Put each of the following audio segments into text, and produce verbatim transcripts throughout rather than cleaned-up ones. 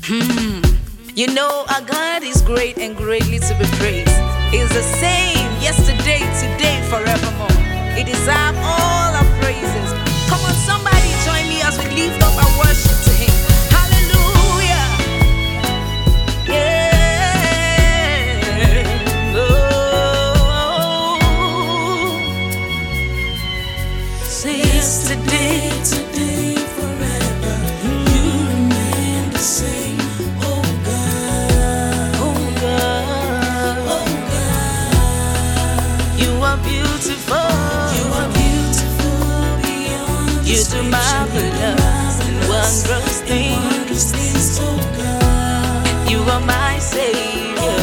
You know our God is great and greatly to be praised. He's the same yesterday, today, forevermore. He deserves all our praises. Come on, somebody join me as we lift up our worship to Him. Hallelujah. Yeah. Oh. Say yesterday, today, forever. You remain the same. Oh God, oh God, oh God. You are beautiful. You are beautiful beyond. You do marvelous and wondrous things. Oh God, you are my Savior.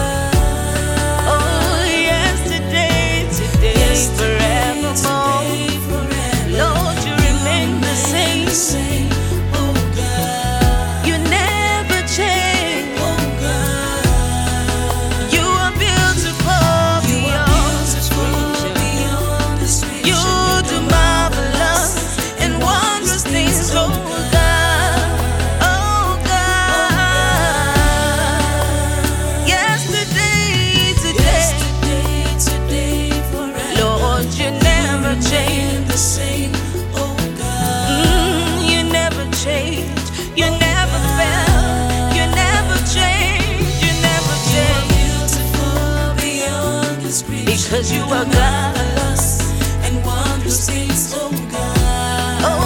Oh, yesterday, today, forevermore. Lord, you remain the same. Oh God, you never change. Oh God, you are beautiful beyond description. You do marvelous and wondrous things. Oh God, oh God. Yesterday, today, Lord, you never change the same. Oh God, mm, you never change. You never fail. You never change. You never change. Beautiful beyond description. Because you are God and wondrous things. Oh God, oh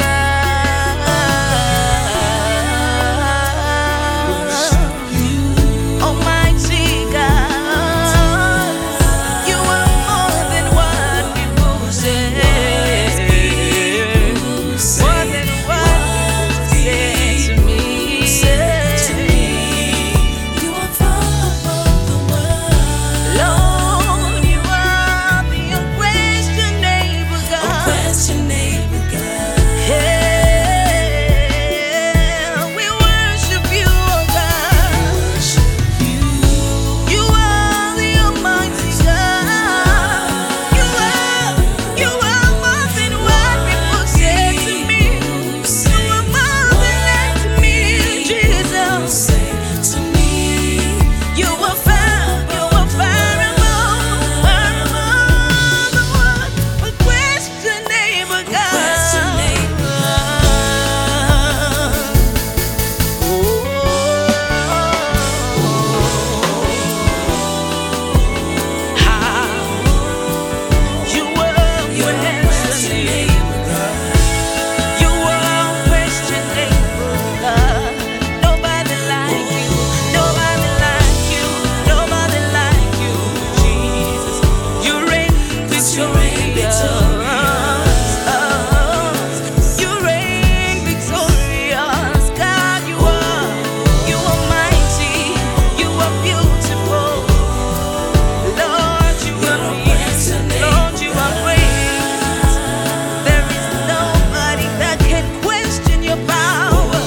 God, Almighty God, you are more than what people say. More than what people say to me. You are far above the world. Lord, you are the unquestionable God. Unquestionable God. Yeah, we worship you, oh God. You are the Almighty God. You are, you are more than what people say to me. You are more than that to me, Jesus. To me, you are far, you are far above, far above the world. Unquestionable God. You are unquestionable God. You are unquestionable God. Nobody like you, nobody like you, nobody like you, Jesus. You reign victorious. You reign victorious. God, you are, you are mighty, you are beautiful. Lord, you are great. Lord, you are great. There is nobody that can question your power.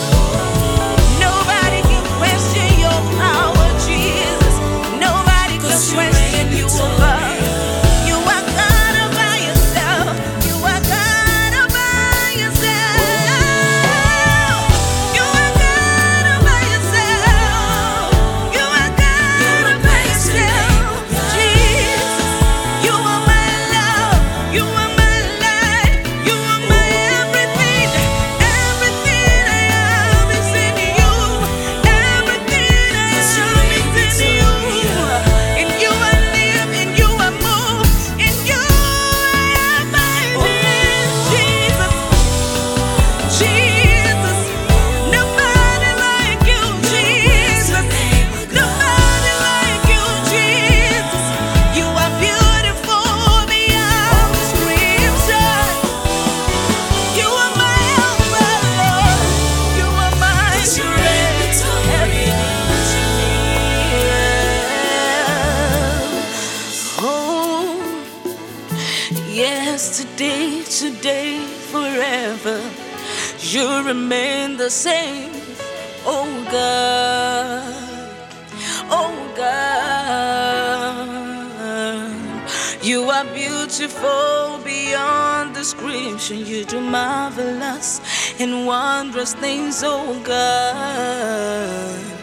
Nobody can question your power, Jesus. Nobody can question you, God. You are God all by yourself. You are God all by yourself. You are God all by yourself. You are God all by yourself, Jesus. You are my love. You are my life. You are my everything. Everything I am is in you. Everything I am is in you. In you I live, in you I move, in you I have my being. Jesus, Jesus, nobody like you, Jesus. Nobody like you, Jesus. You are beautiful beyond description. You are my helper, Lord. You are my strength. Oh, yesterday, today, forever, you remain the same. Oh God, oh God, you are beautiful beyond description. You do marvelous and wondrous things, oh God.